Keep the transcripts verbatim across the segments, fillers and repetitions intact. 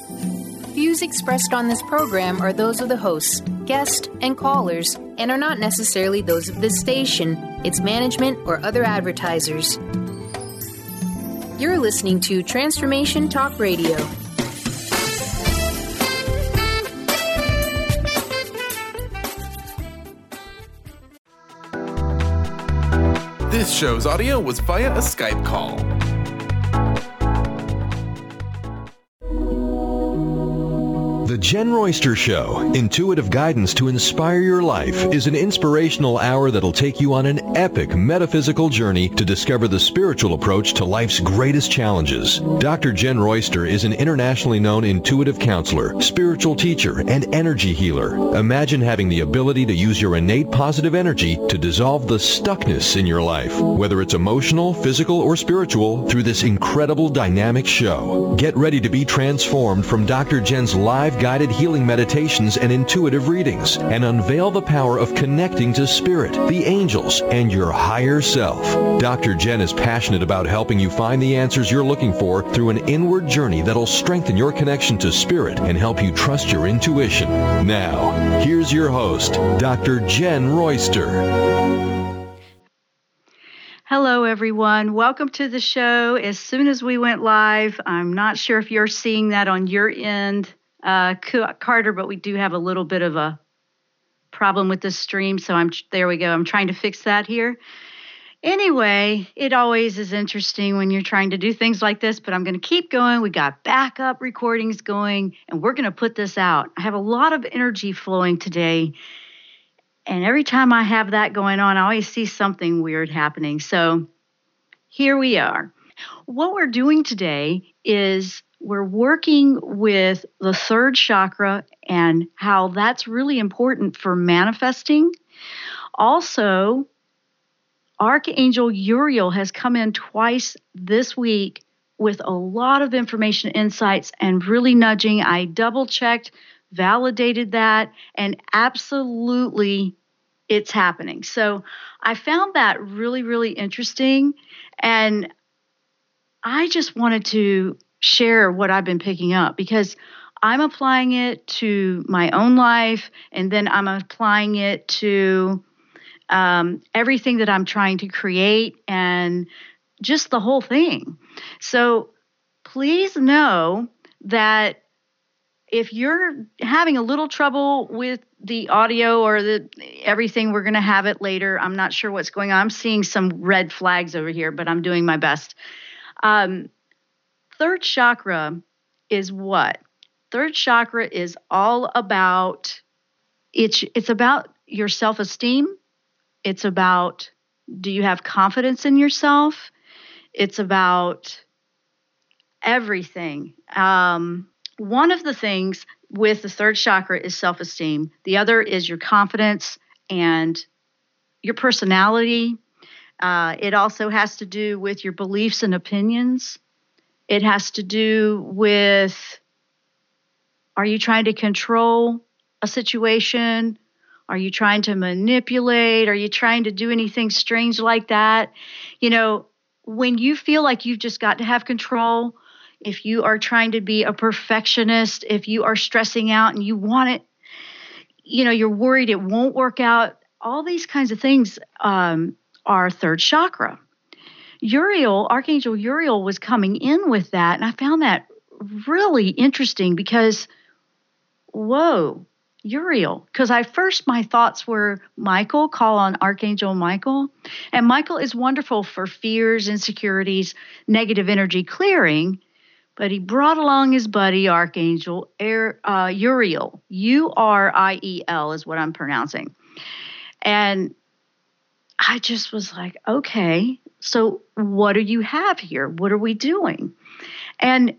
Views expressed on this program are those of the hosts, guests, and callers, and are not necessarily those of this station, its management, or other advertisers. You're listening to Transformation Talk Radio. This show's audio was via a Skype call. The Jen Royster Show, intuitive guidance to inspire your life, is an inspirational hour that'll take you on an epic metaphysical journey to discover the spiritual approach to life's greatest challenges. Doctor Jen Royster is an internationally known intuitive counselor, spiritual teacher, and energy healer. Imagine having the ability to use your innate positive energy to dissolve the stuckness in your life, whether it's emotional, physical, or spiritual, through this incredible dynamic show. Get ready to be transformed from Doctor Jen's live guided healing meditations and intuitive readings, and unveil the power of connecting to spirit, the angels, and your higher self. Doctor Jen is passionate about helping you find the answers you're looking for through an inward journey that'll strengthen your connection to spirit and help you trust your intuition. Now, here's your host, Doctor Jen Royster. Hello, everyone. Welcome to the show. As soon as we went live, I'm not sure if you're seeing that on your end, Uh, Carter, but we do have a little bit of a problem with the stream, so I'm there we go. I'm trying to fix that here. Anyway, it always is interesting when you're trying to do things like this, but I'm going to keep going. We got backup recordings going, and we're going to put this out. I have a lot of energy flowing today, and every time I have that going on, I always see something weird happening. So here we are. What we're doing today is we're working with the third chakra and how that's really important for manifesting. Also, Archangel Uriel has come in twice this week with a lot of information, insights, and really nudging. I double-checked, validated that, and absolutely it's happening. So I found that really, really interesting, and I just wanted to share what I've been picking up because I'm applying it to my own life, and then I'm applying it to um, everything that I'm trying to create and just the whole thing. So please know that if you're having a little trouble with the audio or the everything, we're going to have it later. I'm not sure what's going on. I'm seeing some red flags over here, but I'm doing my best. Um, Third chakra is what? Third chakra is all about, it's, it's about your self-esteem. It's about, do you have confidence in yourself? It's about everything. Um, one of the things with the third chakra is self-esteem. The other is your confidence and your personality. Uh, it also has to do with your beliefs and opinions. It has to do with, are you trying to control a situation? Are you trying to manipulate? Are you trying to do anything strange like that? You know, when you feel like you've just got to have control, if you are trying to be a perfectionist, if you are stressing out and you want it, you know, you're worried it won't work out, all these kinds of things um, are third chakra. Uriel, Archangel Uriel was coming in with that, and I found that really interesting because, whoa, Uriel. Because I first, my thoughts were Michael, call on Archangel Michael. And Michael is wonderful for fears, insecurities, negative energy clearing, but he brought along his buddy, Archangel uh, Uriel. U R I E L is what I'm pronouncing. And I just was like, okay, so what do you have here? What are we doing? And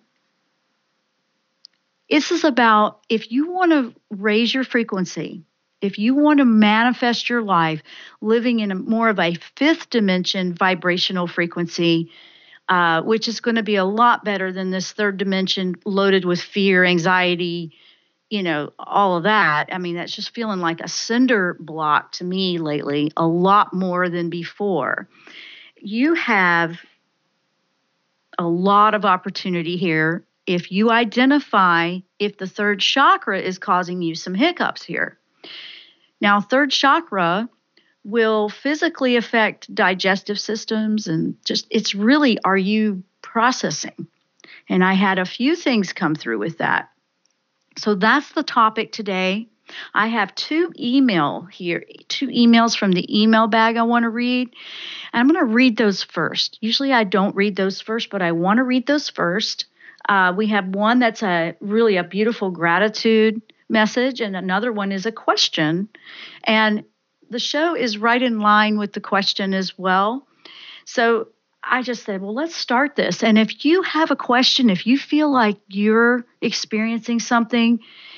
this is about, if you want to raise your frequency, if you want to manifest your life living in a more of a fifth dimension vibrational frequency, uh, which is going to be a lot better than this third dimension loaded with fear, anxiety, you know, all of that. I mean, that's just feeling like a cinder block to me lately, a lot more than before. You have a lot of opportunity here if you identify if the third chakra is causing you some hiccups here. Now, third chakra will physically affect digestive systems, and just it's really, are you processing? And I had a few things come through with that. So that's the topic today. I have two email here, two emails from the email bag I want to read. And I'm going to read those first. Usually I don't read those first, but I want to read those first. Uh, we have one that's a really a beautiful gratitude message, and another one is a question. And the show is right in line with the question as well. So I just said, well, let's start this. And if you have a question, if you feel like you're experiencing something,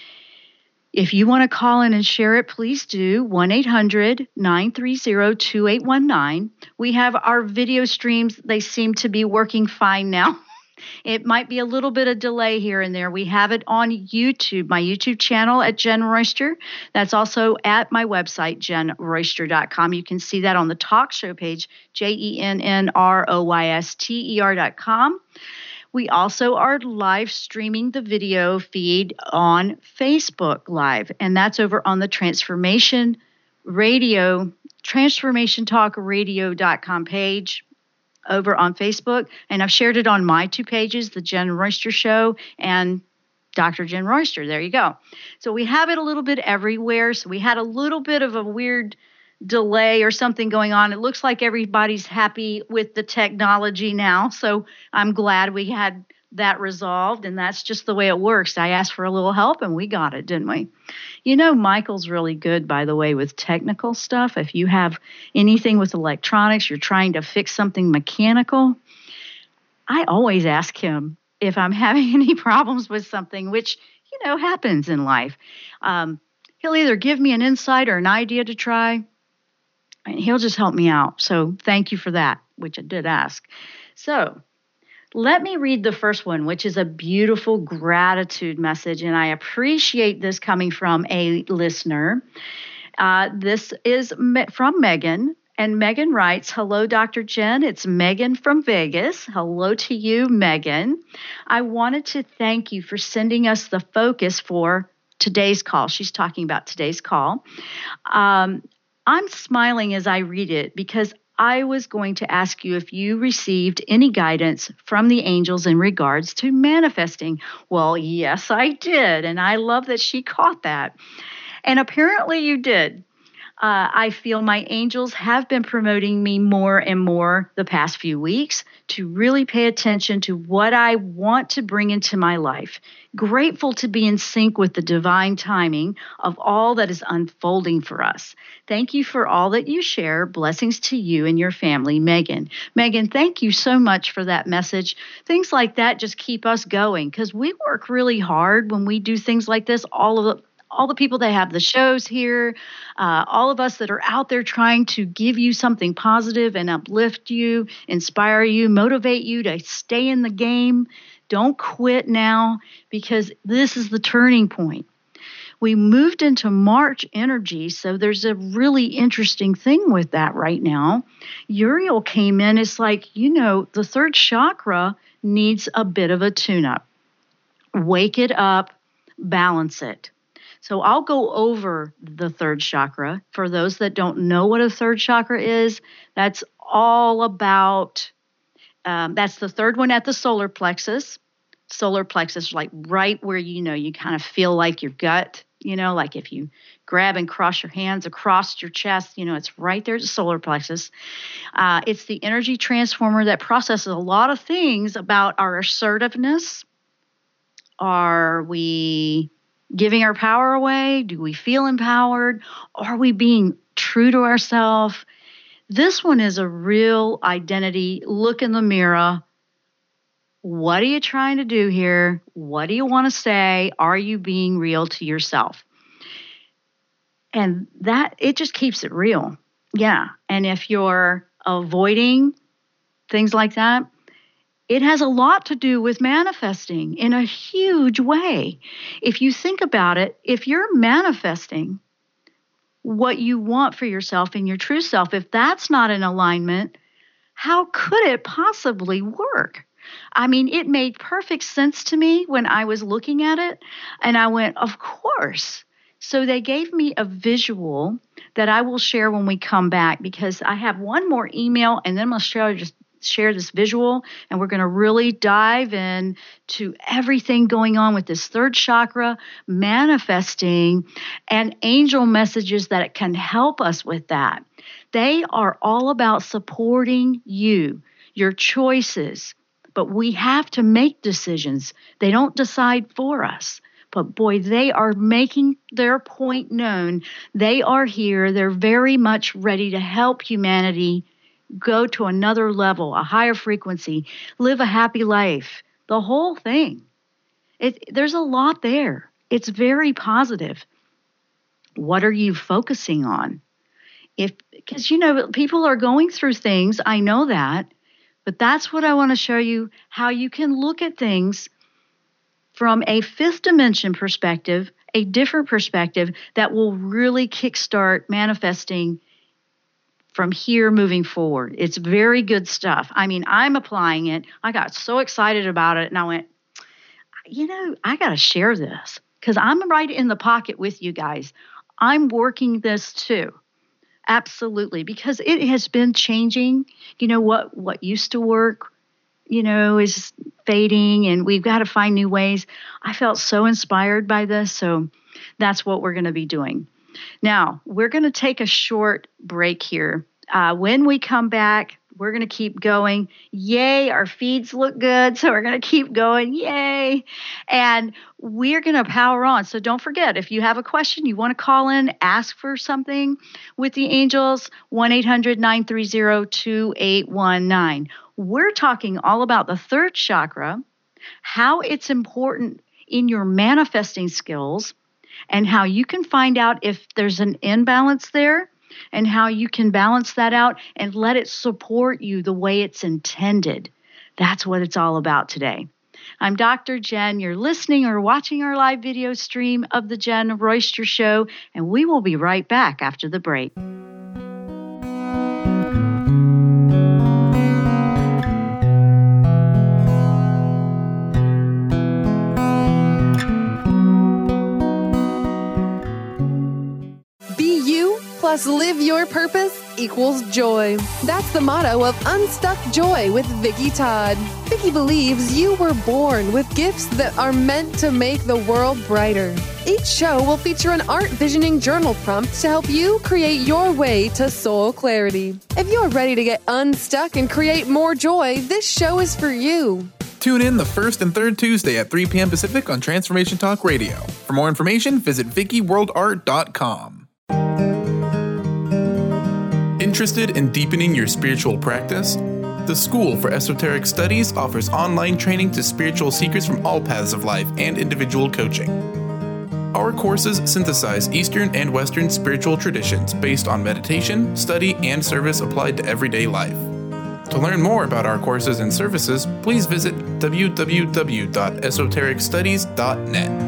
if you want to call in and share it, please do. one eight hundred nine three zero two eight one nine. We have our video streams. They seem to be working fine now. It might be a little bit of delay here and there. We have it on YouTube, my YouTube channel at Jen Royster. That's also at my website, jen royster dot com. You can see that on the talk show page, J E N N R O Y S T E R dot com. We also are live streaming the video feed on Facebook Live, and that's over on the Transformation Radio, transformation talk radio dot com page over on Facebook. And I've shared it on my two pages, The Jen Royster Show and Doctor Jen Royster. There you go. So we have it a little bit everywhere. So we had a little bit of a weird delay or something going on. It looks like everybody's happy with the technology now. So I'm glad we had that resolved, and that's just the way it works. I asked for a little help and we got it, didn't we? You know, Michael's really good, by the way, with technical stuff. If you have anything with electronics, you're trying to fix something mechanical, I always ask him if I'm having any problems with something, which, you know, happens in life. Um, he'll either give me an insight or an idea to try, and he'll just help me out. So thank you for that, which I did ask. So let me read the first one, which is a beautiful gratitude message, and I appreciate this coming from a listener. Uh, this is me- from Megan, and Megan writes, "Hello, Doctor Jen. It's Megan from Vegas. Hello to you, Megan. I wanted to thank you for sending us the focus for today's call." She's talking about today's call. Um, I'm smiling as I read it because I was going to ask you if you received any guidance from the angels in regards to manifesting. Well, yes, I did. And I love that she caught that. And apparently you did. Uh, I feel my angels have been promoting me more and more the past few weeks to really pay attention to what I want to bring into my life. Grateful to be in sync with the divine timing of all that is unfolding for us. Thank you for all that you share. Blessings to you and your family, Megan. Megan, thank you so much for that message. Things like that just keep us going because we work really hard when we do things like this. All of the all the people that have the shows here, uh, all of us that are out there trying to give you something positive and uplift you, inspire you, motivate you to stay in the game. Don't quit now because this is the turning point. We moved into March energy, so there's a really interesting thing with that right now. Uriel came in. It's like, you know, the third chakra needs a bit of a tune-up. Wake it up, balance it. So I'll go over the third chakra. For those that don't know what a third chakra is, that's all about, um, that's the third one at the solar plexus. Solar plexus, like right where, you know, you kind of feel like your gut, you know, like if you grab and cross your hands across your chest, you know, it's right there at the solar plexus. Uh, it's the energy transformer that processes a lot of things about our assertiveness. Are we giving our power away? Do we feel empowered? Are we being true to ourselves? This one is a real identity. Look in the mirror. What are you trying to do here? What do you want to say? Are you being real to yourself? And that, it just keeps it real. Yeah. And if you're avoiding things like that, it has a lot to do with manifesting in a huge way. If you think about it, if you're manifesting what you want for yourself and your true self, if that's not in alignment, how could it possibly work? I mean, it made perfect sense to me when I was looking at it. And I went, of course. So they gave me a visual that I will share when we come back, because I have one more email and then I'm going to share, just share this visual, and we're going to really dive in to everything going on with this third chakra, manifesting, and angel messages that can help us with that. They are all about supporting you, your choices, but we have to make decisions. They don't decide for us. But boy, they are making their point known. They are here. They're very much ready to help humanity go to another level, a higher frequency, live a happy life, the whole thing. It, there's a lot there. It's very positive. What are you focusing on? If, because, you know, people are going through things. I know that. But that's what I want to show you, how you can look at things from a fifth dimension perspective, a different perspective that will really kickstart manifesting from here moving forward. It's very good stuff. I mean, I'm applying it. I got so excited about it, and I went, you know, I got to share this because I'm right in the pocket with you guys. I'm working this too. Absolutely, because it has been changing. You know, what what used to work, you know, is fading, and we've got to find new ways. I felt so inspired by this, so that's what we're going to be doing. Now, we're going to take a short break here. Uh, when we come back, we're going to keep going. Yay, our feeds look good, so we're going to keep going. Yay. And we're going to power on. So don't forget, if you have a question, you want to call in, ask for something with the angels, one eight hundred nine three zero two eight one nine. We're talking all about the third chakra, how it's important in your manifesting skills, and how you can find out if there's an imbalance there, and how you can balance that out and let it support you the way it's intended. That's what it's all about today. I'm Doctor Jen. You're listening or watching our live video stream of the Jen Royster Show, and we will be right back after the break. Plus, live your purpose equals joy. That's the motto of Unstuck Joy with Vicki Todd. Vicki believes you were born with gifts that are meant to make the world brighter. Each show will feature an art visioning journal prompt to help you create your way to soul clarity. If you're ready to get unstuck and create more joy, this show is for you. Tune in the first and third Tuesday at three p.m. Pacific on Transformation Talk Radio. For more information, visit Vicki World Art dot com. Interested in deepening your spiritual practice? The School for Esoteric Studies offers online training to spiritual seekers from all paths of life and individual coaching. Our courses synthesize Eastern and Western spiritual traditions based on meditation, study, and service applied to everyday life. To learn more about our courses and services, please visit w w w dot esoteric studies dot net.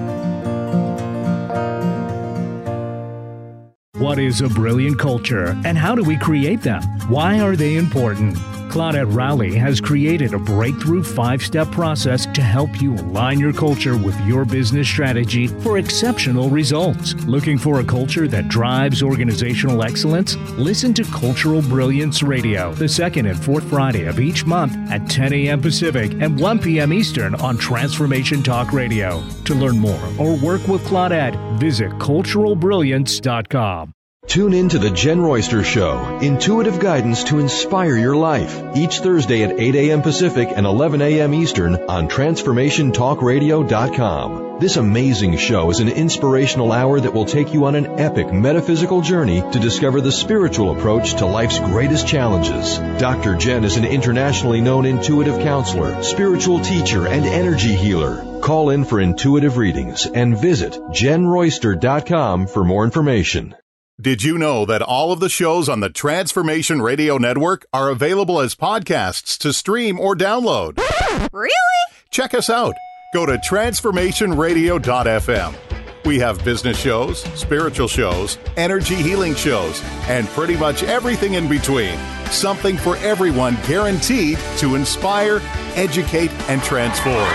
What is a brilliant culture, and how do we create them? Why are they important? Claudette Rowley has created a breakthrough five-step process to help you align your culture with your business strategy for exceptional results. Looking for a culture that drives organizational excellence? Listen to Cultural Brilliance Radio, the second and fourth Friday of each month at ten a.m. Pacific and one p.m. Eastern on Transformation Talk Radio. To learn more or work with Claudette, visit cultural brilliance dot com. Tune in to The Jen Royster Show, intuitive guidance to inspire your life, each Thursday at eight a.m. Pacific and eleven a.m. Eastern on Transformation Talk Radio dot com. This amazing show is an inspirational hour that will take you on an epic metaphysical journey to discover the spiritual approach to life's greatest challenges. Doctor Jen is an internationally known intuitive counselor, spiritual teacher, and energy healer. Call in for intuitive readings and visit jen royster dot com for more information. Did you know that all of the shows on the Transformation Radio Network are available as podcasts to stream or download? Really? Check us out. Go to transformation radio dot f m. We have business shows, spiritual shows, energy healing shows, and pretty much everything in between. Something for everyone, guaranteed to inspire, educate, and transform.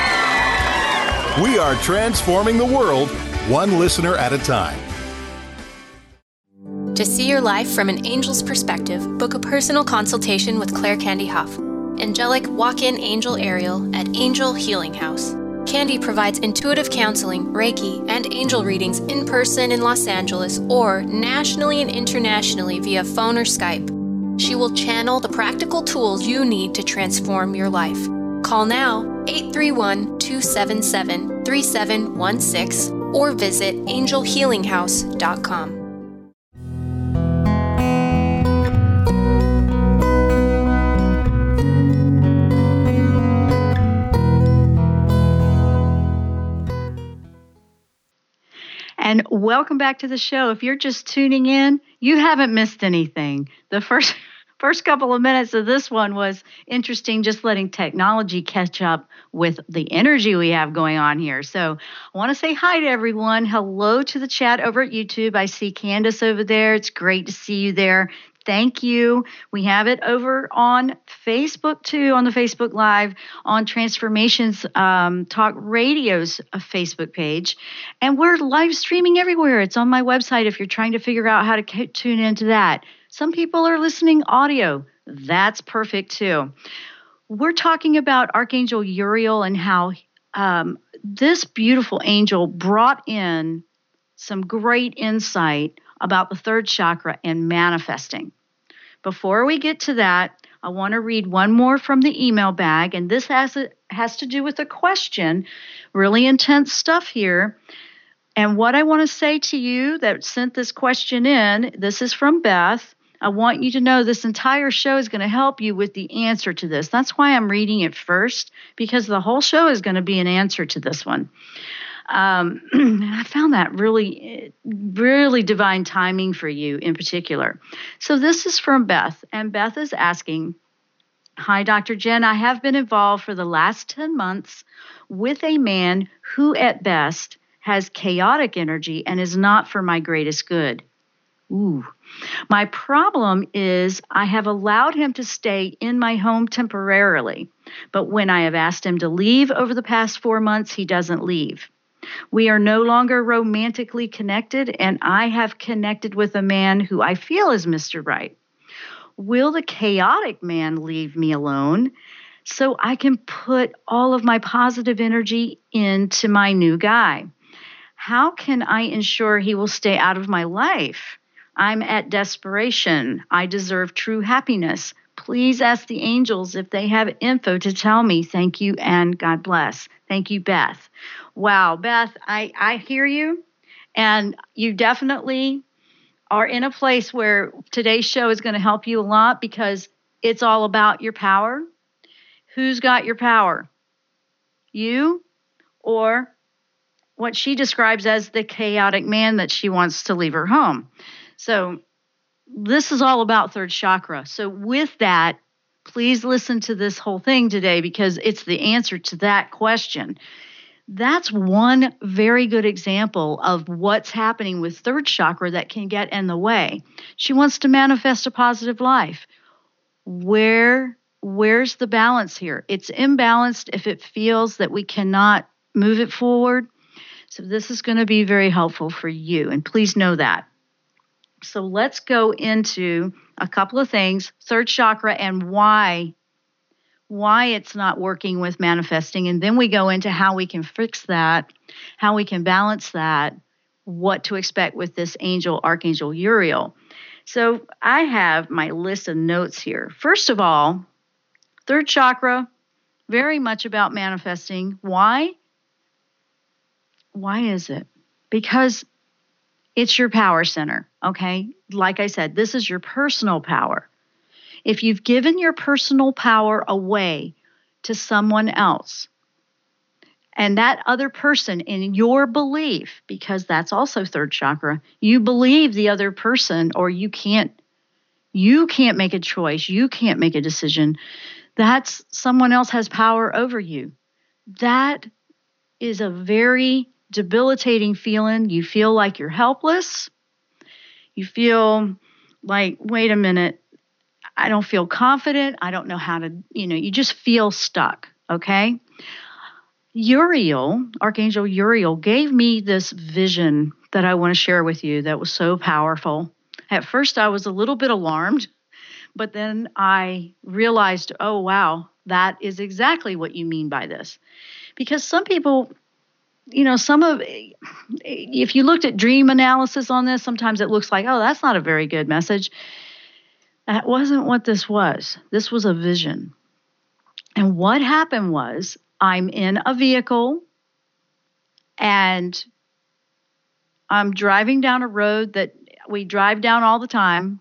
We are transforming the world, one listener at a time. To see your life from an angel's perspective, book a personal consultation with Claire Candy Huff, angelic walk-in angel Ariel at Angel Healing House. Candy provides intuitive counseling, Reiki, and angel readings in person in Los Angeles or nationally and internationally via phone or Skype. She will channel the practical tools you need to transform your life. Call now, eight three one, two seven seven, three seven one six, or visit angel healing house dot com. And welcome back to the show. If you're just tuning in, you haven't missed anything. The first first couple of minutes of this one was interesting, just letting technology catch up with the energy we have going on here. So I want to say hi to everyone. Hello to the chat over at YouTube. I see Candace over there. It's great to see you there. Thank you. We have it over on Facebook, too, on the Facebook Live, on Transformations um, Talk Radio's uh, Facebook page. And we're live streaming everywhere. It's on my website if you're trying to figure out how to c- tune into that. Some people are listening audio. That's perfect, too. We're talking about Archangel Uriel and how um, this beautiful angel brought in some great insight about the third chakra and manifesting. Before we get to that, I want to read one more from the email bag, and this has a, has to do with a question. Really intense stuff here. And what I want to say to you that sent this question in, this is from Beth. I want you to know this entire show is going to help you with the answer to this. That's why I'm reading it first, because the whole show is going to be an answer to this one. Um, I found that really, really divine timing for you in particular. So this is from Beth, and Beth is asking, hi, Doctor Jen, I have been involved for the last ten months with a man who at best has chaotic energy and is not for my greatest good. Ooh. My problem is I have allowed him to stay in my home temporarily, but when I have asked him to leave over the past four months, he doesn't leave. We are no longer romantically connected, and I have connected with a man who I feel is Mister Right. Will the chaotic man leave me alone so I can put all of my positive energy into my new guy? How can I ensure he will stay out of my life? I'm at desperation. I deserve true happiness. Please ask the angels if they have info to tell me. Thank you and God bless. Thank you, Beth. Wow, Beth, I, I hear you. And you definitely are in a place where today's show is going to help you a lot because it's all about your power. Who's got your power? You or what she describes as the chaotic man that she wants to leave her home. So this is all about third chakra. So with that, please listen to this whole thing today because it's the answer to that question. That's one very good example of what's happening with third chakra that can get in the way. She wants to manifest a positive life. Where, where's the balance here? It's imbalanced if it feels that we cannot move it forward. So this is going to be very helpful for you, and please know that. So let's go into a couple of things, third chakra and why, why it's not working with manifesting. And then we go into how we can fix that, how we can balance that, what to expect with this angel, Archangel Uriel. So I have my list of notes here. First of all, third chakra, very much about manifesting. Why? Why is it? Because it's your power center, okay? Like I said, this is your personal power. If you've given your personal power away to someone else, and that other person in your belief, because that's also third chakra, you believe the other person, or you can't, you can't make a choice, you can't make a decision, that's someone else has power over you. That is a very debilitating feeling. You feel like you're helpless. You feel like, wait a minute, I don't feel confident. I don't know how to, you know, you just feel stuck, okay? Uriel, Archangel Uriel, gave me this vision that I want to share with you that was so powerful. At first, I was a little bit alarmed, but then I realized, oh, wow, that is exactly what you mean by this. Because some people, you know, some of, if you looked at dream analysis on this, sometimes it looks like, oh, that's not a very good message. That wasn't what this was. This was a vision. And what happened was, I'm in a vehicle and I'm driving down a road that we drive down all the time.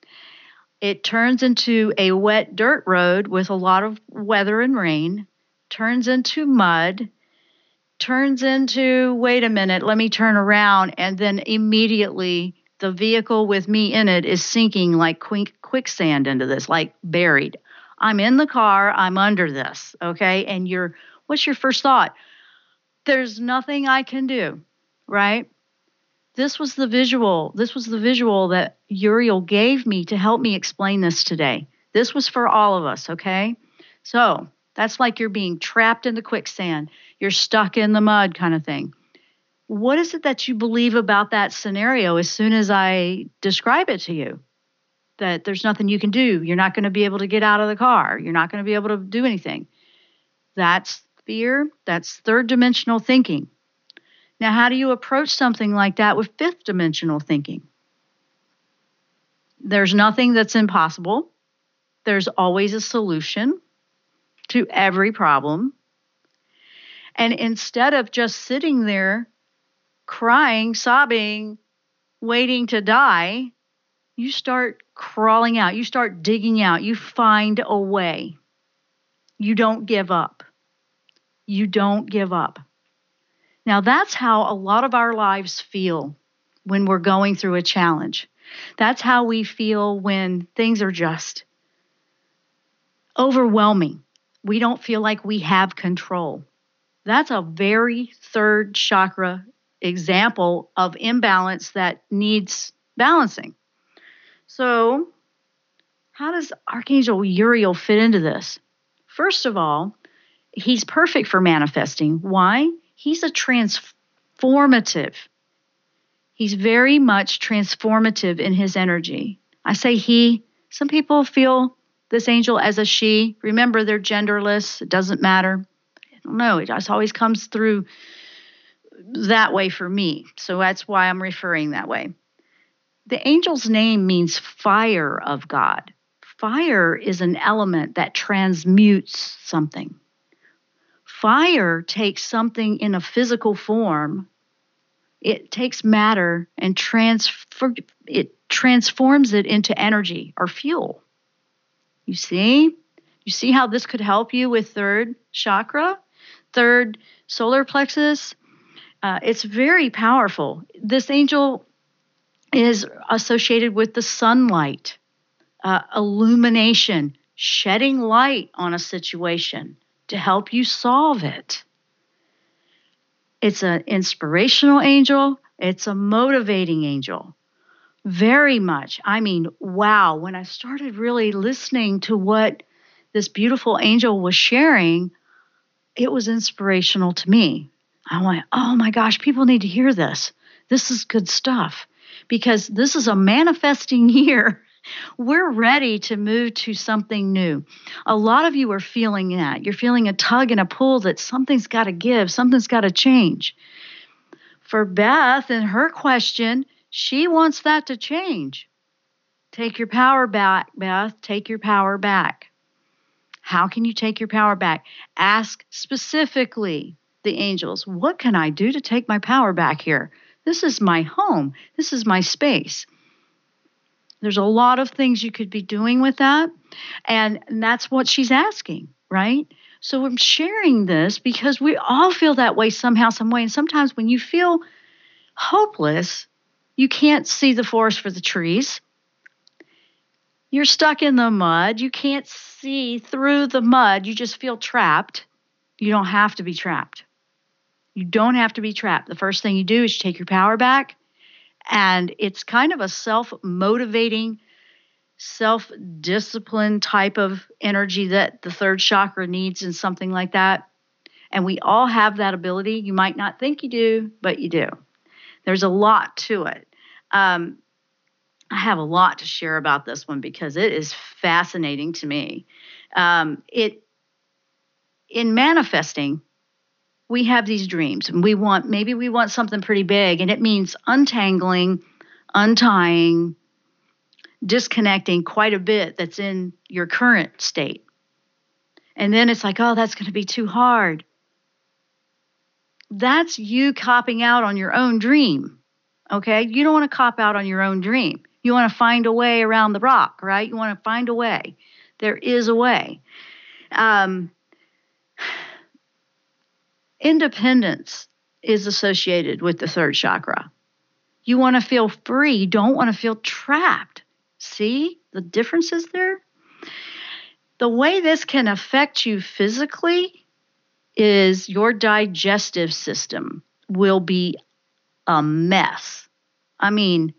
It turns into a wet dirt road with a lot of weather and rain, turns into mud, turns into, wait a minute, let me turn around, and then immediately the vehicle with me in it is sinking like quick, quicksand into this, like buried. I'm in the car, I'm under this, okay? And you're, what's your first thought? There's nothing I can do, right? This was the visual, this was the visual that Uriel gave me to help me explain this today. This was for all of us, okay? So that's like you're being trapped in the quicksand. You're stuck in the mud kind of thing. What is it that you believe about that scenario as soon as I describe it to you? That there's nothing you can do. You're not going to be able to get out of the car. You're not going to be able to do anything. That's fear. That's third dimensional thinking. Now, how do you approach something like that with fifth dimensional thinking? There's nothing that's impossible. There's always a solution to every problem. And instead of just sitting there crying, sobbing, waiting to die, you start crawling out. You start digging out. You find a way. You don't give up. You don't give up. Now, that's how a lot of our lives feel when we're going through a challenge. That's how we feel when things are just overwhelming. We don't feel like we have control. That's a very third chakra example of imbalance that needs balancing. So, how does Archangel Uriel fit into this? First of all, he's perfect for manifesting. Why? He's a transformative. He's very much transformative in his energy. I say he. Some people feel this angel as a she. Remember, they're genderless. It doesn't matter. I don't know. It just always comes through that way for me. So that's why I'm referring that way. The angel's name means fire of God. Fire is an element that transmutes something. Fire takes something in a physical form. It takes matter and transfer, it transforms it into energy or fuel. You see? You see how this could help you with third chakra, third solar plexus? Uh, it's very powerful. This angel is associated with the sunlight, uh, illumination, shedding light on a situation to help you solve it. It's an inspirational angel. It's a motivating angel. Very much. I mean, wow. When I started really listening to what this beautiful angel was sharing, it was inspirational to me. I went, oh my gosh, people need to hear this. This is good stuff. Because this is a manifesting year. We're ready to move to something new. A lot of you are feeling that. You're feeling a tug and a pull that something's got to give, something's got to change. For Beth and her question, she wants that to change. Take your power back, Beth. Take your power back. How can you take your power back? Ask specifically the angels, what can I do to take my power back here? This is my home. This is my space. There's a lot of things you could be doing with that. And that's what she's asking, right? So I'm sharing this because we all feel that way somehow, some way. And sometimes when you feel hopeless, you can't see the forest for the trees. You're stuck in the mud. You can't see through the mud. You just feel trapped. You don't have to be trapped. You don't have to be trapped. The first thing you do is you take your power back, and it's kind of a self-motivating, self-discipline type of energy that the third chakra needs in something like that. And we all have that ability. You might not think you do, but you do. There's a lot to it. Um, I have a lot to share about this one because it is fascinating to me. Um, it in manifesting, we have these dreams, and we want maybe we want something pretty big, and it means untangling, untying, disconnecting quite a bit that's in your current state. And then it's like, oh, that's going to be too hard. That's you copping out on your own dream, okay? You don't want to cop out on your own dream. You want to find a way around the rock, right? You want to find a way. There is a way. Um, independence is associated with the third chakra. You want to feel free. You don't want to feel trapped. See the differences there? The way this can affect you physically is your digestive system will be a mess. I mean,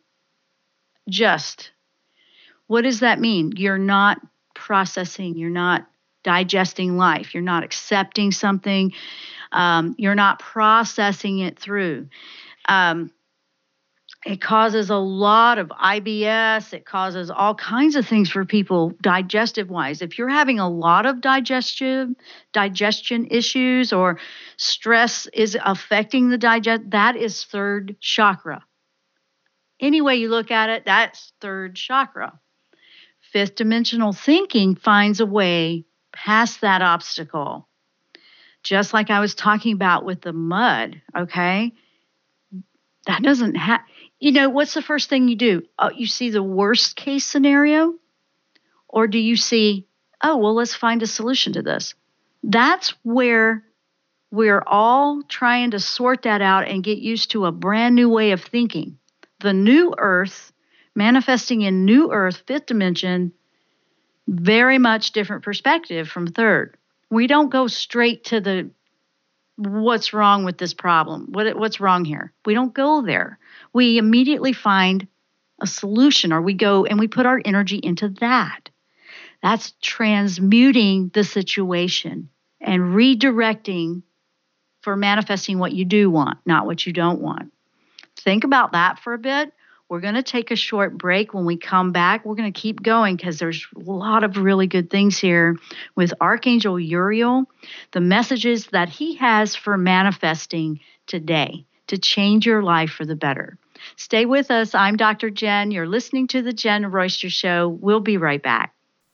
just, what does that mean? You're not processing, you're not digesting life, you're not accepting something, um, you're not processing it through. Um, it causes a lot of I B S. It causes all kinds of things for people digestive-wise. If you're having a lot of digestion, digestion issues or stress is affecting the digest, that is third chakra. Any way you look at it, that's third chakra. Fifth dimensional thinking finds a way past that obstacle. Just like I was talking about with the mud, okay? That doesn't have, you know, what's the first thing you do? Oh, you see the worst case scenario? Or do you see, oh, well, let's find a solution to this? That's where we're all trying to sort that out and get used to a brand new way of thinking. The new earth, manifesting in new earth, fifth dimension, very much different perspective from third. We don't go straight to the what's wrong with this problem? What what's wrong here? We don't go there. We immediately find a solution, or we go and we put our energy into that. That's transmuting the situation and redirecting for manifesting what you do want, not what you don't want. Think about that for a bit. We're going to take a short break. When we come back, we're going to keep going because there's a lot of really good things here with Archangel Uriel, the messages that he has for manifesting today to change your life for the better. Stay with us. I'm Doctor Jen. You're listening to The Jen Royster Show. We'll be right back.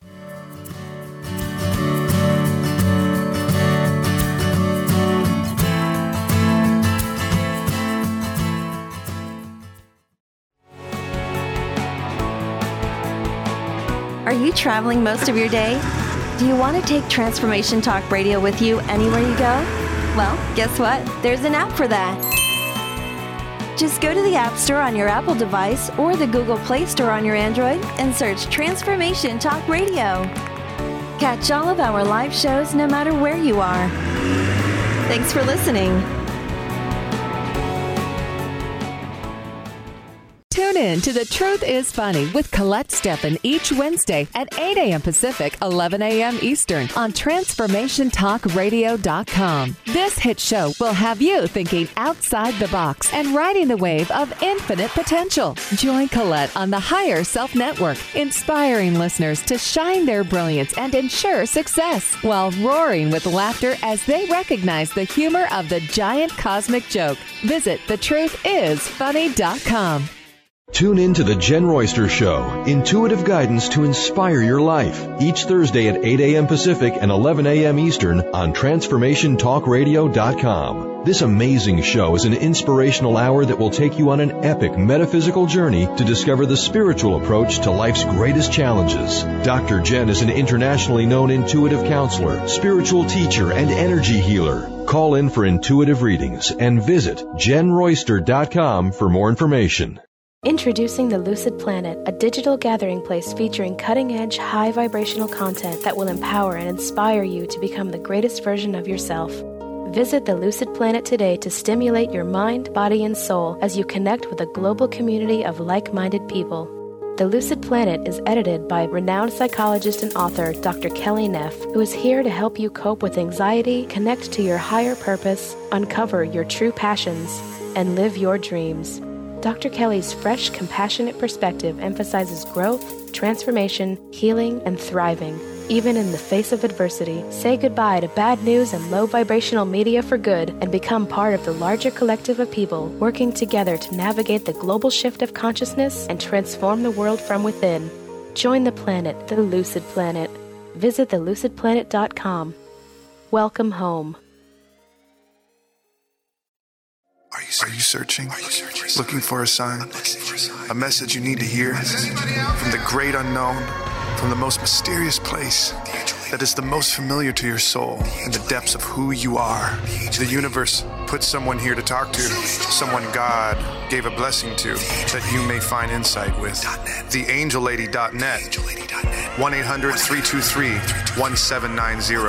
Are you traveling most of your day? Do you want to take Transformation Talk Radio with you anywhere you go? Well, guess what? There's an app for that. Just go to the App Store on your Apple device or the Google Play Store on your Android and search Transformation Talk Radio. Catch all of our live shows no matter where you are. Thanks for listening. Tune in to The Truth is Funny with Colette Steffen each Wednesday at eight a.m. Pacific, eleven a.m. Eastern on Transformation Talk Radio dot com. This hit show will have you thinking outside the box and riding the wave of infinite potential. Join Colette on the Higher Self Network, inspiring listeners to shine their brilliance and ensure success while roaring with laughter as they recognize the humor of the giant cosmic joke. Visit the truth is funny dot com. Tune in to The Jen Royster Show, intuitive guidance to inspire your life, each Thursday at eight a.m. Pacific and eleven a.m. Eastern on Transformation Talk Radio dot com. This amazing show is an inspirational hour that will take you on an epic metaphysical journey to discover the spiritual approach to life's greatest challenges. Doctor Jen is an internationally known intuitive counselor, spiritual teacher, and energy healer. Call in for intuitive readings and visit Jen Royster dot com for more information. Introducing the Lucid Planet, a digital gathering place featuring cutting-edge, high-vibrational content that will empower and inspire you to become the greatest version of yourself. Visit the Lucid Planet today to stimulate your mind, body, and soul as you connect with a global community of like-minded people. The Lucid Planet is edited by renowned psychologist and author Doctor Kelly Neff, who is here to help you cope with anxiety, connect to your higher purpose, uncover your true passions, and live your dreams. Doctor Kelly's fresh, compassionate perspective emphasizes growth, transformation, healing, and thriving. Even in the face of adversity, say goodbye to bad news and low vibrational media for good and become part of the larger collective of people working together to navigate the global shift of consciousness and transform the world from within. Join the planet, the Lucid Planet. Visit the lucid planet dot com. Welcome home. Are you, are you searching? Are you searching? Looking for a sign? A message, a message you need to hear from the great unknown, from the most mysterious place that is the most familiar to your soul in the depths of who you are. The universe put someone here to talk to, someone God gave a blessing to, that you may find insight with. the angel lady dot net, one eight hundred three two three one seven nine zero.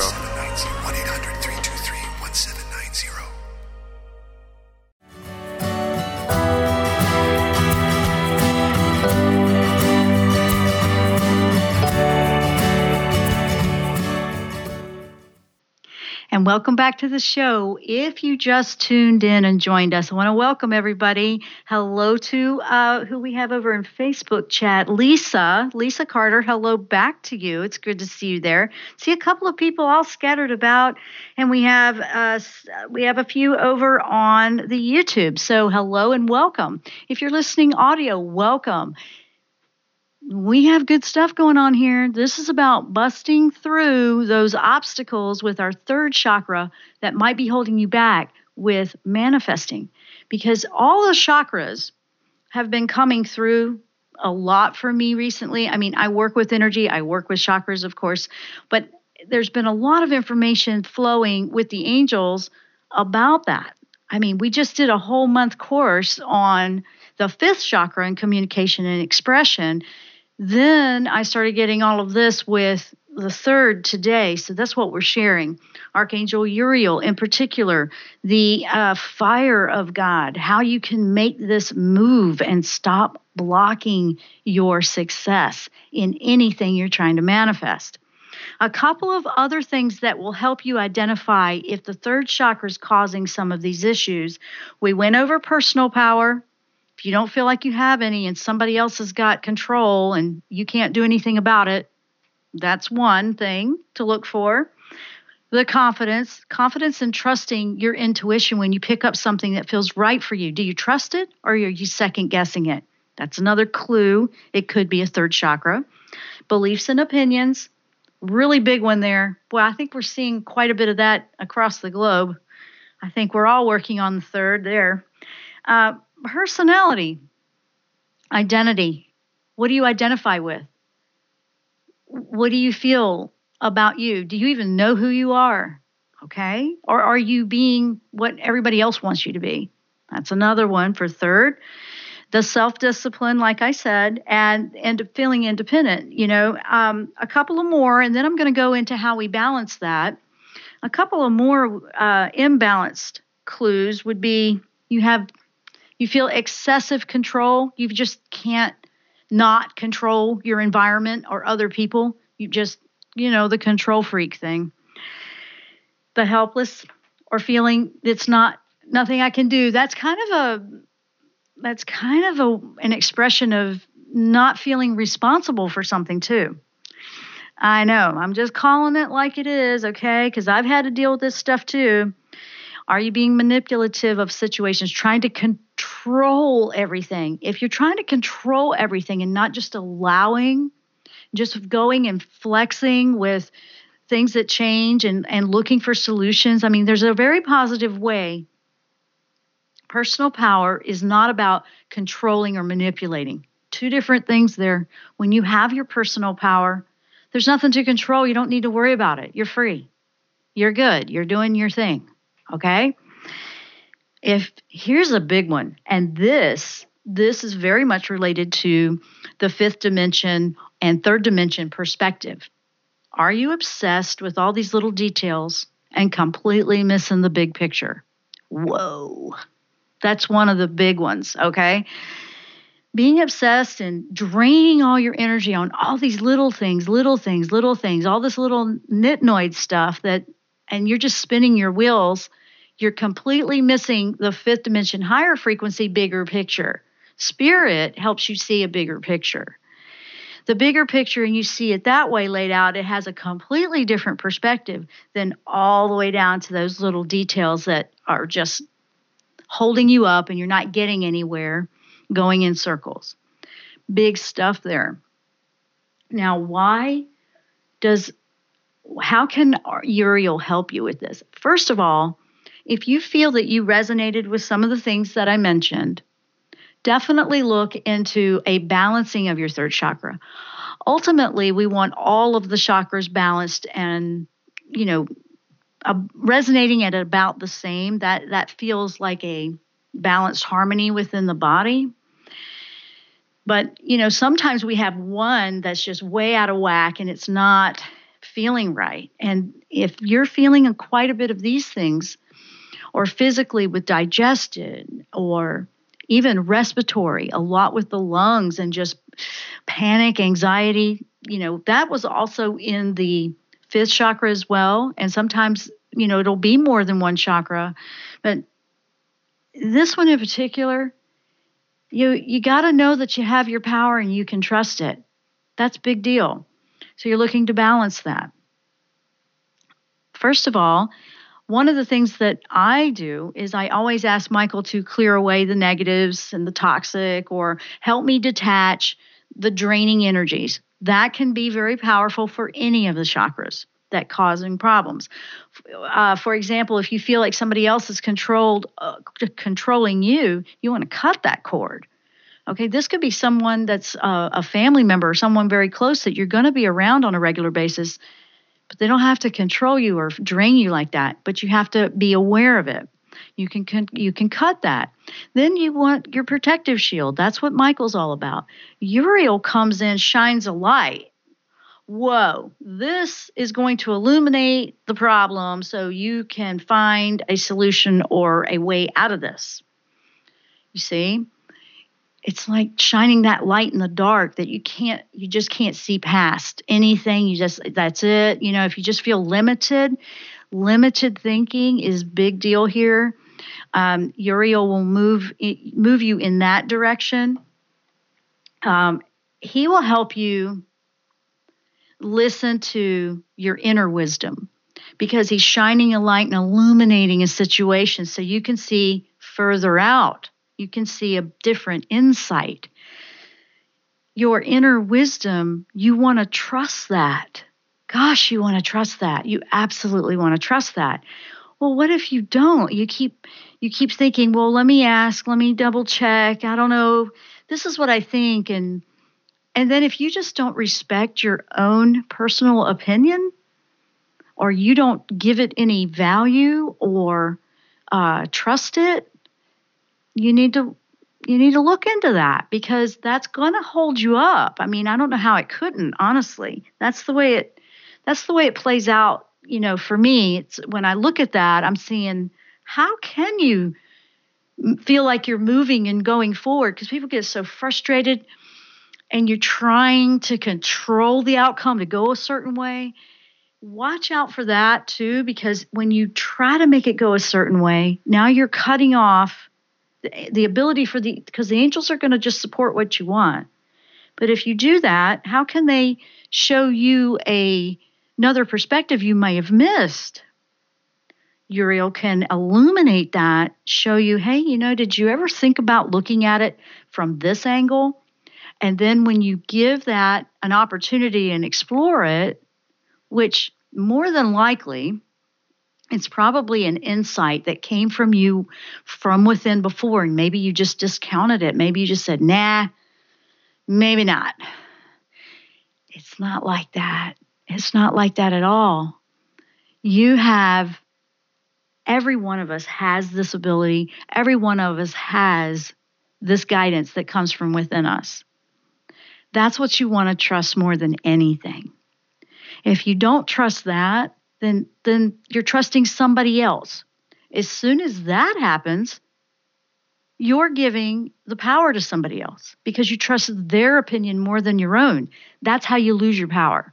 And welcome back to the show. If you just tuned in and joined us, I want to welcome everybody. Hello to uh, who we have over in Facebook chat, Lisa. Lisa Carter, hello back to you. It's good to see you there. See a couple of people all scattered about, and we have uh, we have a few over on the YouTube. So hello and welcome. If you're listening audio, welcome. We have good stuff going on here. This is about busting through those obstacles with our third chakra that might be holding you back with manifesting. Because all the chakras have been coming through a lot for me recently. I mean, I work with energy. I work with chakras, of course. But there's been a lot of information flowing with the angels about that. I mean, we just did a whole month course on the fifth chakra and communication and expression. Then I started getting all of this with the third today. So that's what we're sharing. Archangel Uriel in particular, the uh, fire of God, how you can make this move and stop blocking your success in anything you're trying to manifest. A couple of other things that will help you identify if the third chakra is causing some of these issues. We went over personal power. If you don't feel like you have any and somebody else has got control and you can't do anything about it, that's one thing to look for. The confidence, confidence in trusting your intuition when you pick up something that feels right for you. Do you trust it or are you second guessing it? That's another clue. It could be a third chakra. Beliefs and opinions, really big one there. Boy, I think we're seeing quite a bit of that across the globe. I think we're all working on the third there. Uh, Personality, identity. What do you identify with? What do you feel about you? Do you even know who you are? Okay. Or are you being what everybody else wants you to be? That's another one for third. The self-discipline, like I said, and, and feeling independent. You know, um, a couple of more, and then I'm going to go into how we balance that. A couple of more uh, imbalanced clues would be you have You feel excessive control. You just can't not control your environment or other people. You just, you know, the control freak thing. The helpless or feeling it's not, nothing I can do. That's kind of a, that's kind of a, an expression of not feeling responsible for something too. I know, I'm just calling it like it is, okay? Because I've had to deal with this stuff too. Are you being manipulative of situations, trying to control everything? If you're trying to control everything and not just allowing, just going and flexing with things that change and, and looking for solutions, I mean, there's a very positive way. Personal power is not about controlling or manipulating. Two different things there. When you have your personal power, there's nothing to control. You don't need to worry about it. You're free. You're good. You're doing your thing. Okay? If here's a big one, and this this is very much related to the fifth dimension and third dimension perspective. Are you obsessed with all these little details and completely missing the big picture. Whoa. That's one of the big ones, okay? Being obsessed and draining all your energy on all these little things, little things, little things, all this little nitnoid stuff that, and you're just spinning your wheels, you're completely missing the fifth dimension, higher frequency, bigger picture. Spirit helps you see a bigger picture. The bigger picture, and you see it that way laid out, it has a completely different perspective than all the way down to those little details that are just holding you up and you're not getting anywhere, going in circles. Big stuff there. Now, why does, how can Uriel help you with this? First of all, if you feel that you resonated with some of the things that I mentioned, definitely look into a balancing of your third chakra. Ultimately, we want all of the chakras balanced and, you know, uh, resonating at about the same. That that feels like a balanced harmony within the body. But, you know, sometimes we have one that's just way out of whack and it's not feeling right. And if you're feeling quite a bit of these things, or physically with digestion, or even respiratory, a lot with the lungs and just panic, anxiety, you know, that was also in the fifth chakra as well. And sometimes, you know, it'll be more than one chakra. But this one in particular, you you got to know that you have your power and you can trust it. That's a big deal. So you're looking to balance that. First of all, one of the things that I do is I always ask Michael to clear away the negatives and the toxic, or help me detach the draining energies. That can be very powerful for any of the chakras that causing problems. Uh, for example, if you feel like somebody else is controlled, uh, controlling you, you want to cut that cord. Okay, this could be someone that's uh, a family member or someone very close that you're going to be around on a regular basis, but they don't have to control you or drain you like that, but you have to be aware of it. You can, can you can cut that. Then you want your protective shield. That's what Michael's all about. Uriel comes in, shines a light. Whoa, this is going to illuminate the problem so you can find a solution or a way out of this. You see? It's like shining that light in the dark that you can't, you just can't see past anything. You just, that's it. You know, if you just feel limited, limited thinking is big deal here. Um, Uriel will move, move you in that direction. Um, he will help you listen to your inner wisdom because he's shining a light and illuminating a situation so you can see further out. You can see a different insight. Your inner wisdom, you want to trust that. Gosh, you want to trust that. You absolutely want to trust that. Well, what if you don't? You keep you keep thinking, well, let me ask, let me double check. I don't know. This is what I think. And and then if you just don't respect your own personal opinion, or you don't give it any value or uh, trust it, you need to you need to look into that because that's going to hold you up. I mean, I don't know how it couldn't, honestly. That's the way it that's the way it plays out, you know, for me. It's when I look at that, I'm seeing how can you feel like you're moving and going forward, because people get so frustrated and you're trying to control the outcome to go a certain way. Watch out for that too, because when you try to make it go a certain way, now you're cutting off the, the ability for the, because the angels are going to just support what you want. But if you do that, how can they show you a, another perspective you may have missed? Uriel can illuminate that, show you, hey, you know, did you ever think about looking at it from this angle? And then when you give that an opportunity and explore it, which more than likely, it's probably an insight that came from you from within before, and maybe you just discounted it. Maybe you just said, nah, maybe not. It's not like that. It's not like that at all. You have, every one of us has this ability. Every one of us has this guidance that comes from within us. That's what you want to trust more than anything. If you don't trust that, then then you're trusting somebody else. As soon as that happens, you're giving the power to somebody else because you trust their opinion more than your own. That's how you lose your power.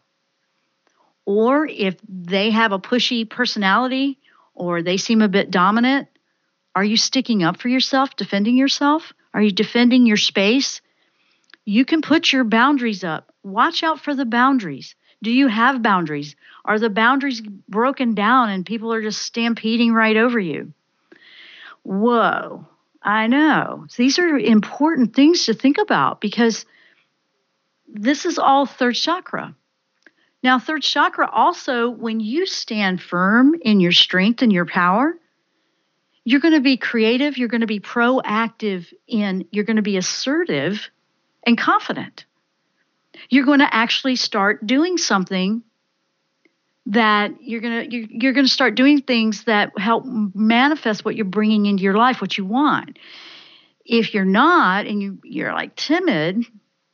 Or if they have a pushy personality or they seem a bit dominant, are you sticking up for yourself, defending yourself? Are you defending your space? You can put your boundaries up. Watch out for the boundaries. Do you have boundaries? Are the boundaries broken down and people are just stampeding right over you? Whoa, I know. These are important things to think about because this is all third chakra. Now, third chakra also, when you stand firm in your strength and your power, you're going to be creative, you're going to be proactive, in, you're going to be assertive and confident. You're going to actually start doing something that you're going to you're, you're going to start doing things that help manifest what you're bringing into your life, what you want. If you're not and you you're like timid,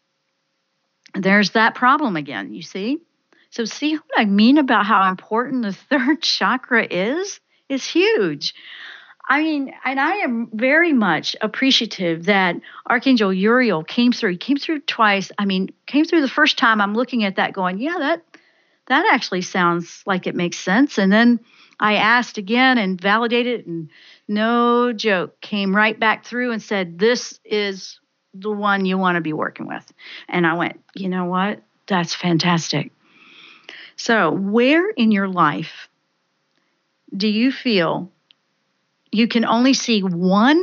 there's that problem again, you see? So see what I mean about how important the third chakra is? It's huge. I mean, and I am very much appreciative that Archangel Uriel came through. He came through twice. I mean, came through the first time. I'm looking at that going, yeah, that that actually sounds like it makes sense. And then I asked again and validated it, and no joke, came right back through and said, this is the one you want to be working with. And I went, you know what? That's fantastic. So where in your life do you feel you can only see one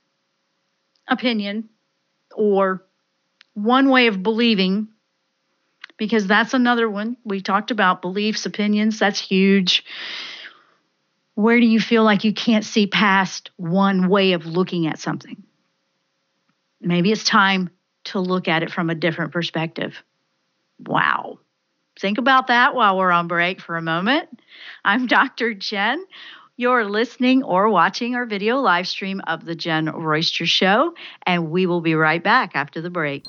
opinion or one way of believing? Because that's another one. We talked about beliefs, opinions. That's huge. Where do you feel like you can't see past one way of looking at something? Maybe it's time to look at it from a different perspective. Wow. Think about that while we're on break for a moment. I'm Doctor Jen. You're listening or watching our video live stream of the Jen Royster Show, and we will be right back after the break.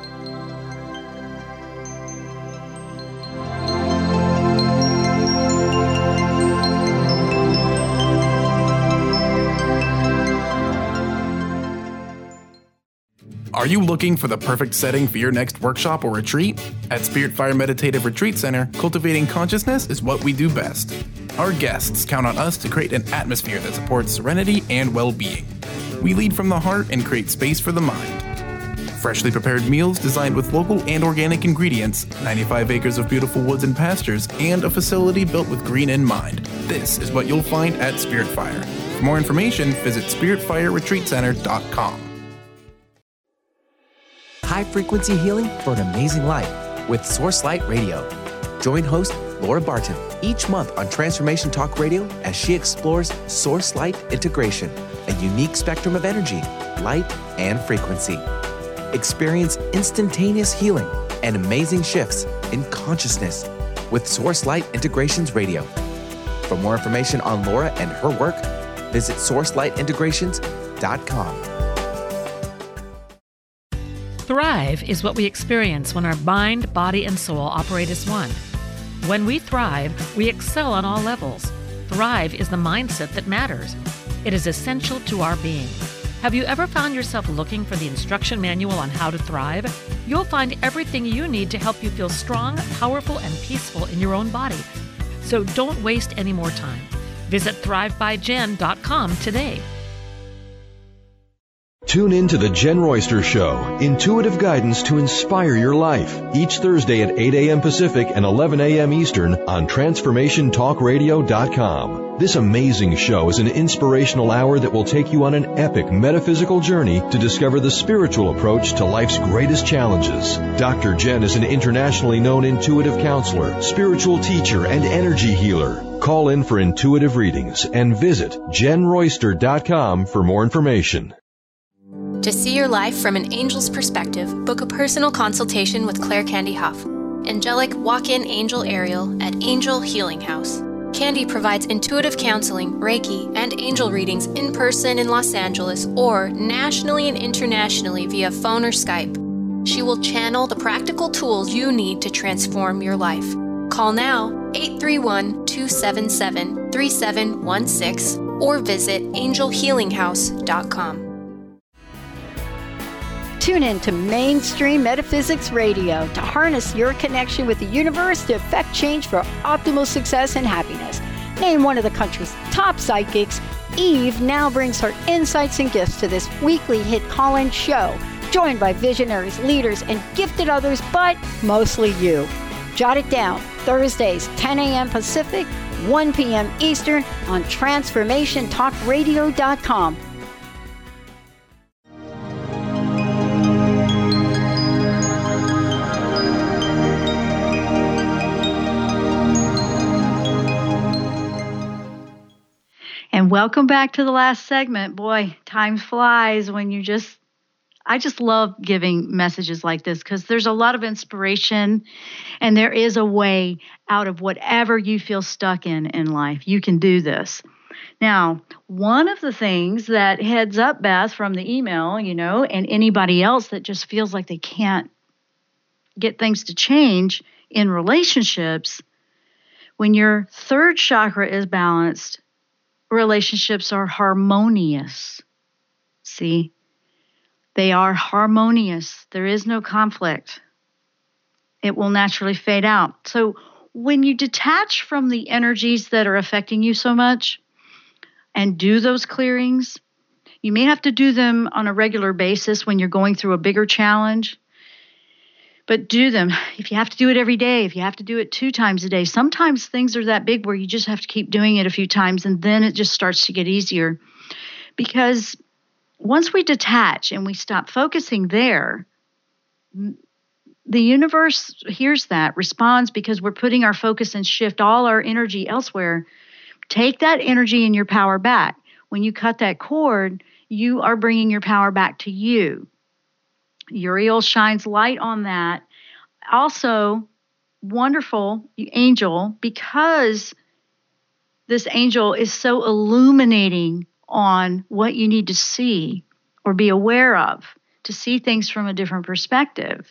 Are you looking for the perfect setting for your next workshop or retreat? At Spirit Fire Meditative Retreat Center, cultivating consciousness is what we do best. Our guests count on us to create an atmosphere that supports serenity and well-being. We lead from the heart and create space for the mind. Freshly prepared meals designed with local and organic ingredients, ninety-five acres of beautiful woods and pastures, and a facility built with green in mind. This is what you'll find at Spirit Fire. For more information, visit spirit fire retreat center dot com. High-frequency healing for an amazing life with Source Light Radio. Join host Laura Barton each month on Transformation Talk Radio as she explores Source Light integration, a unique spectrum of energy, light, and frequency. Experience instantaneous healing and amazing shifts in consciousness with Source Light Integrations Radio. For more information on Laura and her work, visit source light integrations dot com. Thrive is what we experience when our mind, body, and soul operate as one. When we thrive, we excel on all levels. Thrive is the mindset that matters. It is essential to our being. Have you ever found yourself looking for the instruction manual on how to thrive? You'll find everything you need to help you feel strong, powerful, and peaceful in your own body. So don't waste any more time. Visit thrive by jen dot com today. Tune in to The Jen Royster Show, intuitive guidance to inspire your life, each Thursday at eight a.m. Pacific and eleven a.m. Eastern on transformation talk radio dot com. This amazing show is an inspirational hour that will take you on an epic metaphysical journey to discover the spiritual approach to life's greatest challenges. Doctor Jen is an internationally known intuitive counselor, spiritual teacher, and energy healer. Call in for intuitive readings and visit jen royster dot com for more information. To see your life from an angel's perspective, book a personal consultation with Claire Candy Huff, angelic walk-in angel Ariel at Angel Healing House. Candy provides intuitive counseling, Reiki, and angel readings in person in Los Angeles or nationally and internationally via phone or Skype. She will channel the practical tools you need to transform your life. Call now, eight three one, two seven seven, three seven one six or visit angel healing house dot com. Tune in to Mainstream Metaphysics Radio to harness your connection with the universe to effect change for optimal success and happiness. Named one of the country's top psychics, Eve now brings her insights and gifts to this weekly hit call-in show, joined by visionaries, leaders, and gifted others, but mostly you. Jot it down, Thursdays, ten a.m. Pacific, one p.m. Eastern on transformation talk radio dot com. And welcome back to the last segment. Boy, time flies when you just, I just love giving messages like this because there's a lot of inspiration and there is a way out of whatever you feel stuck in in life. You can do this. Now, one of the things that heads up, Beth, from the email, you know, and anybody else that just feels like they can't get things to change in relationships, when your third chakra is balanced, relationships are harmonious. See? They are harmonious. There is no conflict. It will naturally fade out. So when you detach from the energies that are affecting you so much and do those clearings, you may have to do them on a regular basis when you're going through a bigger challenge. But do them. If you have to do it every day, if you have to do it two times a day, sometimes things are that big where you just have to keep doing it a few times and then it just starts to get easier. Because once we detach and we stop focusing there, the universe hears that, responds because we're putting our focus and shift all our energy elsewhere. Take that energy and your power back. When you cut that cord, you are bringing your power back to you. Uriel shines light on that. Also, wonderful angel, because this angel is so illuminating on what you need to see or be aware of, to see things from a different perspective.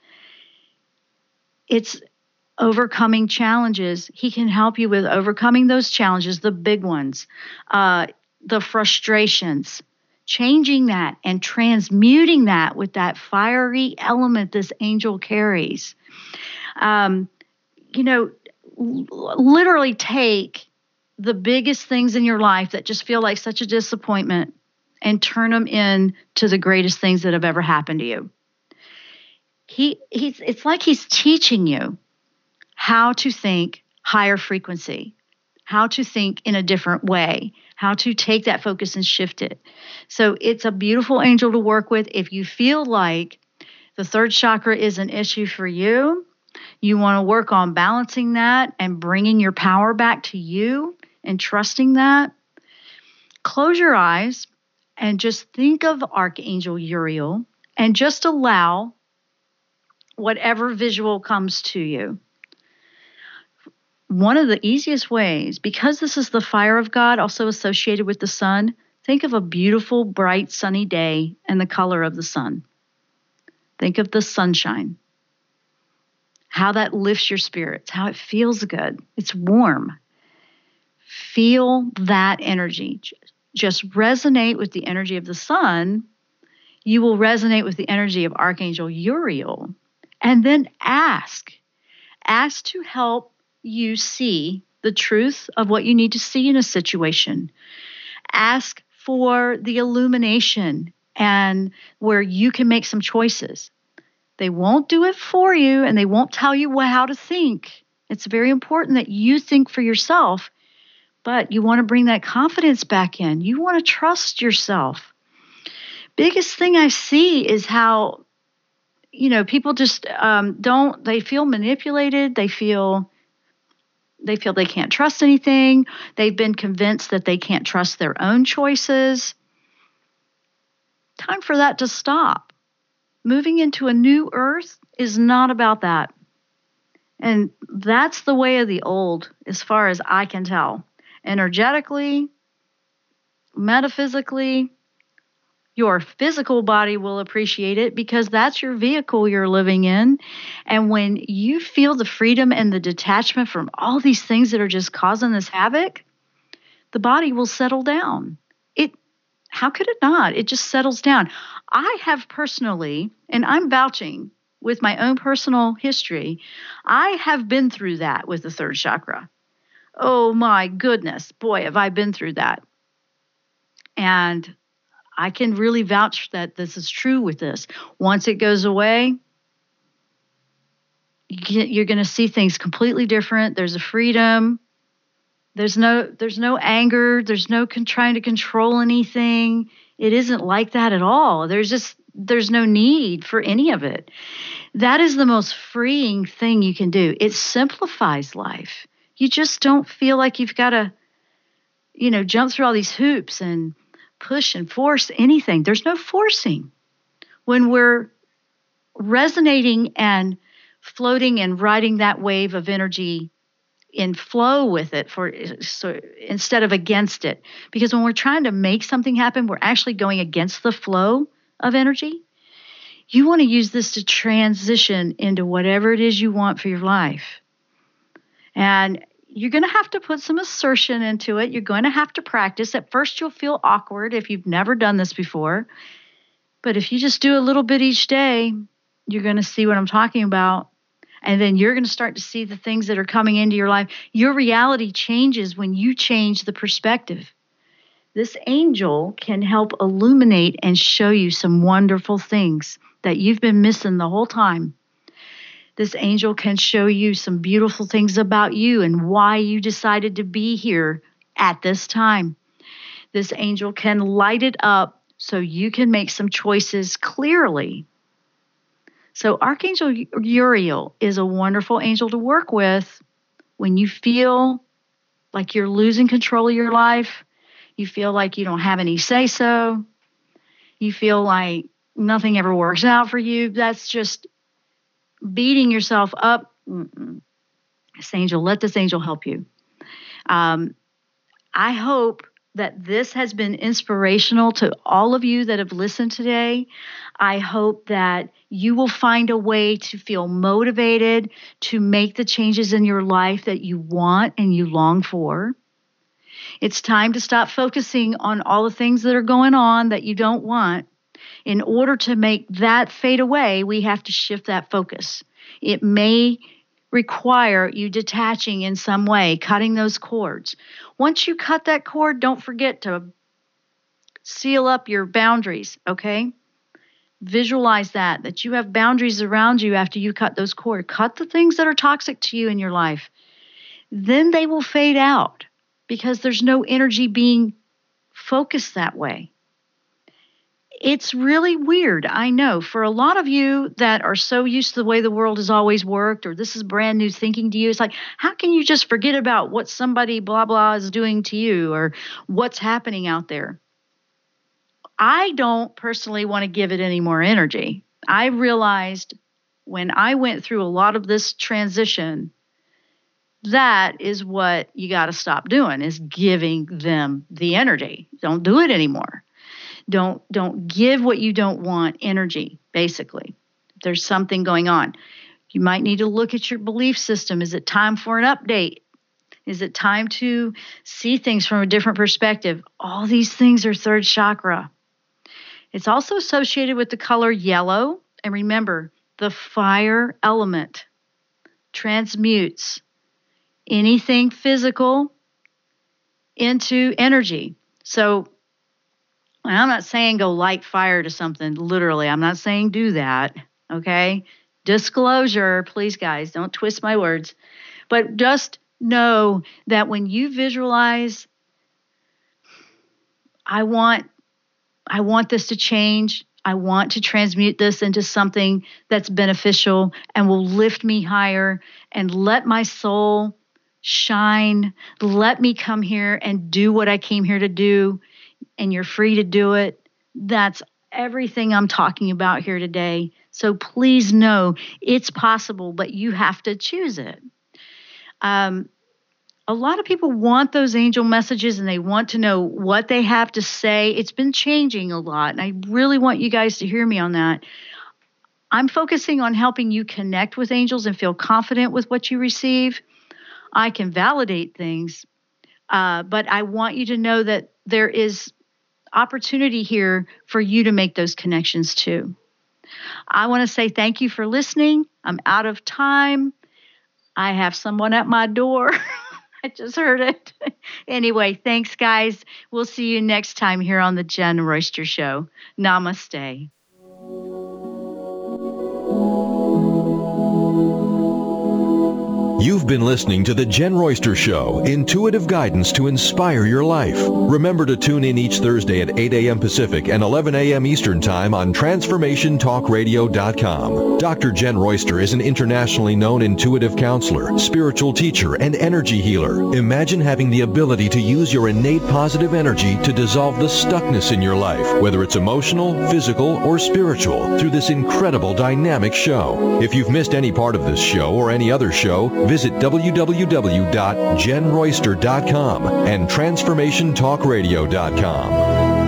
It's overcoming challenges. He can help you with overcoming those challenges, the big ones, uh, the frustrations, changing that and transmuting that with that fiery element this angel carries. Um, you know, l- literally take the biggest things in your life that just feel like such a disappointment and turn them into the greatest things that have ever happened to you. He, he's, it's like he's teaching you how to think higher frequency, how to think in a different way, how to take that focus and shift it. So it's a beautiful angel to work with. If you feel like the third chakra is an issue for you, you want to work on balancing that and bringing your power back to you and trusting that, close your eyes and just think of Archangel Uriel and just allow whatever visual comes to you. One of the easiest ways, because this is the fire of God, also associated with the sun, think of a beautiful, bright, sunny day and the color of the sun. Think of the sunshine, how that lifts your spirits, how it feels good. It's warm. Feel that energy. Just resonate with the energy of the sun. You will resonate with the energy of Archangel Uriel. And then ask. Ask to help you see the truth of what you need to see in a situation. Ask for the illumination and where you can make some choices. They won't do it for you and they won't tell you how to think. It's very important that you think for yourself, but you want to bring that confidence back in. You want to trust yourself. Biggest thing I see is how, you know, people just um, don't, they feel manipulated. They feel They feel they can't trust anything. They've been convinced that they can't trust their own choices. Time for that to stop. Moving into a new earth is not about that. And that's the way of the old, as far as I can tell. Energetically, metaphysically, Your physical body will appreciate it because that's your vehicle you're living in. And when you feel the freedom and the detachment from all these things that are just causing this havoc, the body will settle down. It, how could it not? It just settles down. I have personally, and I'm vouching with my own personal history, I have been through that with the third chakra. Oh my goodness, boy, have I been through that. And I can really vouch that this is true with this. Once it goes away, you're going to see things completely different. There's a freedom. There's no, there's no anger. There's no con- trying to control anything. It isn't like that at all. There's just, there's no need for any of it. That is the most freeing thing you can do. It simplifies life. You just don't feel like you've got to, you know, jump through all these hoops and push and force anything. There's no forcing. When we're resonating and floating and riding that wave of energy in flow with it for so instead of against it. Because when we're trying to make something happen, we're actually going against the flow of energy. You want to use this to transition into whatever it is you want for your life. And you're going to have to put some assertion into it. You're going to have to practice. At first, you'll feel awkward if you've never done this before. But if you just do a little bit each day, you're going to see what I'm talking about. And then you're going to start to see the things that are coming into your life. Your reality changes when you change the perspective. This angel can help illuminate and show you some wonderful things that you've been missing the whole time. This angel can show you some beautiful things about you and why you decided to be here at this time. This angel can light it up so you can make some choices clearly. So Archangel Uriel is a wonderful angel to work with when you feel like you're losing control of your life. You feel like you don't have any say-so. You feel like nothing ever works out for you. That's just beating yourself up. Mm-mm. This angel, let this angel help you. Um, I hope that this has been inspirational to all of you that have listened today. I hope that you will find a way to feel motivated to make the changes in your life that you want and you long for. It's time to stop focusing on all the things that are going on that you don't want. In order to make that fade away, we have to shift that focus. It may require you detaching in some way, cutting those cords. Once you cut that cord, don't forget to seal up your boundaries, okay? Visualize that, that you have boundaries around you after you cut those cords. Cut the things that are toxic to you in your life. Then they will fade out because there's no energy being focused that way. It's really weird, I know. For a lot of you that are so used to the way the world has always worked, or this is brand new thinking to you, it's like, how can you just forget about what somebody blah, blah is doing to you or what's happening out there? I don't personally want to give it any more energy. I realized when I went through a lot of this transition, that is what you got to stop doing, is giving them the energy. Don't do it anymore. Don't don't give what you don't want energy, basically. There's something going on. You might need to look at your belief system. Is it time for an update? Is it time to see things from a different perspective? All these things are third chakra. It's also associated with the color yellow. And remember, the fire element transmutes anything physical into energy. So I'm not saying go light fire to something, literally. I'm not saying do that, okay? Disclosure, please, guys, don't twist my words. But just know that when you visualize, I want, I want this to change. I want to transmute this into something that's beneficial and will lift me higher and let my soul shine. Let me come here and do what I came here to do. And you're free to do it. That's everything I'm talking about here today. So please know it's possible, but you have to choose it. Um, a lot of people want those angel messages and they want to know what they have to say. It's been changing a lot, and I really want you guys to hear me on that. I'm focusing on helping you connect with angels and feel confident with what you receive. I can validate things, uh, but I want you to know that there is opportunity here for you to make those connections too. I want to say thank you for listening. I'm out of time. I have someone at my door. I just heard it. Anyway, thanks, guys. We'll see you next time here on the Jen Royster Show. Namaste. You've been listening to The Jen Royster Show, intuitive guidance to inspire your life. Remember to tune in each Thursday at eight a.m. Pacific and eleven a.m. Eastern Time on Transformation Talk Radio dot com. Doctor Jen Royster is an internationally known intuitive counselor, spiritual teacher, and energy healer. Imagine having the ability to use your innate positive energy to dissolve the stuckness in your life, whether it's emotional, physical, or spiritual, through this incredible dynamic show. If you've missed any part of this show or any other show, visit w w w dot jen royster dot com and Transformation Talk Radio dot com.